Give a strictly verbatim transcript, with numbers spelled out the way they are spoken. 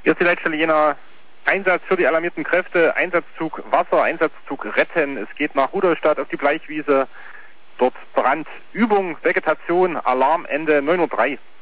Hier ist die Leitstelle Jena. Einsatz für die alarmierten Kräfte, Einsatzzug Wasser, Einsatzzug Retten. Es geht nach Rudolstadt auf die Bleichwiese. Dort Brand, Übung, Vegetation, Alarm, Ende neun Uhr drei.